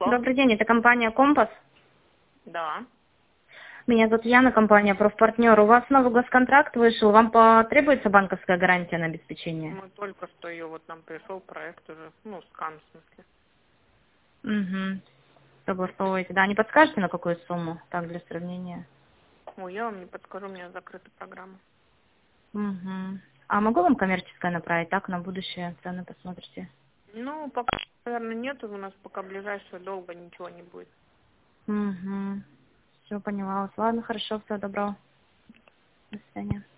Алло. Добрый день, это компания «Компас». Да. Меня зовут Яна, компания «Профпартнер». У вас новый госконтракт вышел, вам потребуется банковская гарантия на обеспечение? Мы только что ее, вот нам пришел проект уже, ну, скан в смысле. Угу. Согласовываете. Да, не подскажете, на какую сумму? Так, для сравнения. Ой, я вам не подскажу, у меня закрыта программа. Угу. А могу вам коммерческое направить? Так, на будущее цены посмотрите. Ну, пока, наверное, нету, у нас пока ближайшее долго ничего не будет. Угу. Все, поняла вас. Ладно, хорошо, всего доброго. До свидания.